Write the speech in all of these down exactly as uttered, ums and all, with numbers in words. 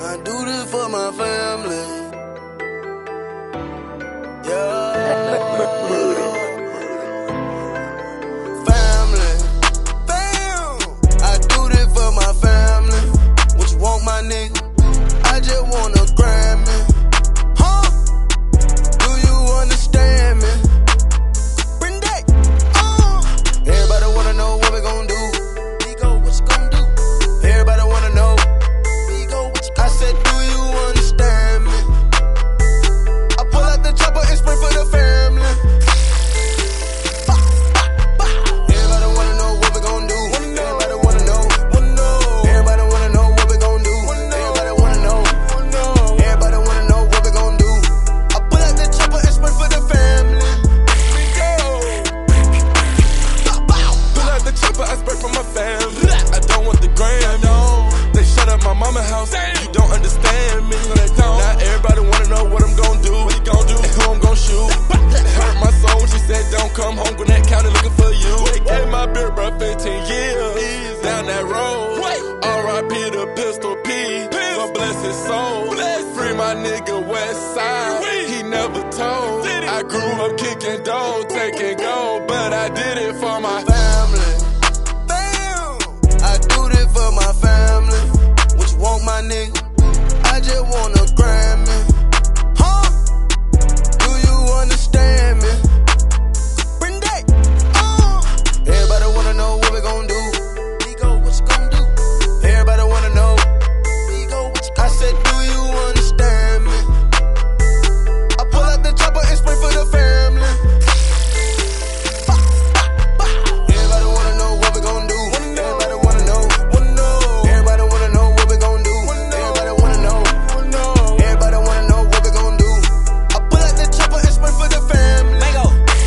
I do this for my family. Yeah. Family. Fam. I do this for my family. What you want, my nigga? I just want a Grammy. Huh? Do you understand me? Bring that. Uh. Everybody wanna know what we gon' do. We go, what you gon' do? Everybody wanna know. We go, what you gon' do? I said, do you understand me? I pull out the chopper and spray for the family. Bah, bah, bah. Everybody wanna know what we gon' do. Everybody wanna know. Wanna know. Everybody wanna know what we gon' do. Everybody wanna know. Everybody wanna know what we gon' do. I pull out the chopper and spray for the family. We go. Pull out the chopper, I spray for my family. I don't want the gram, no. They shut up my mama house. You don't understand me. Now everybody wanna know what I'm gon' do. What you gon' do? And who I'm gon' shoot. It hurt my soul when she said don't come home. Gwinnett County looking for you. They gave my beer bro fifteen years down that road. R I P to Pistol P. God bless his soul. Free my nigga West Side. He never told. I grew up kicking dough, taking gold, but I did it for my family. Bam! I do this for my family. What you want, my nigga? I just want a Grammy. Huh? Do you understand me? Bring that. Uh. Everybody wanna know what we gon' do. We go, what you gon' do? Everybody wanna know. We go, what you gon' do? I said, do you understand me? I pull out the chopper and spray for the family. Everybody wanna know what we gon' do. Everybody wanna know. Wanna know. Everybody wanna know what we gon' do. Everybody wanna know. Everybody wanna know what we gon' do. I pull out the chopper and spray for the family. Mango.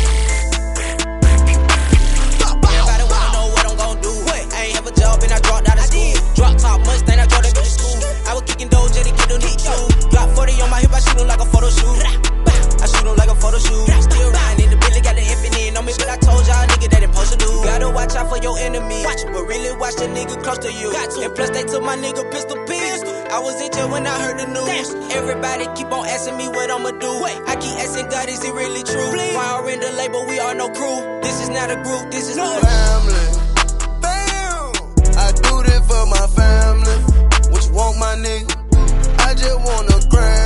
Everybody wanna know what I'm gon' do. I ain't have a job and I dropped out of school. Drop top Mustang, I dropped out of school. I was kicking dough just to get them new shoes. Drop forty on my hip, I shoot 'em like a photo shoot. I shoot 'em like a photo shoot. Still riding in the Billy, got the infinite on me, but I told y'all nigga that ain't supposed to do. Gotta watch out for your enemy, but really watch the nigga close to you. And plus they took my nigga Pistol P. I was in jail when I heard the news. Everybody keep on asking me what I'ma do. I keep asking God, is it really true? Why are in the label, we are no crew. This is not a group, this is no family. Bam! I do this for my family. What you want, my nigga? I just want a Grammy.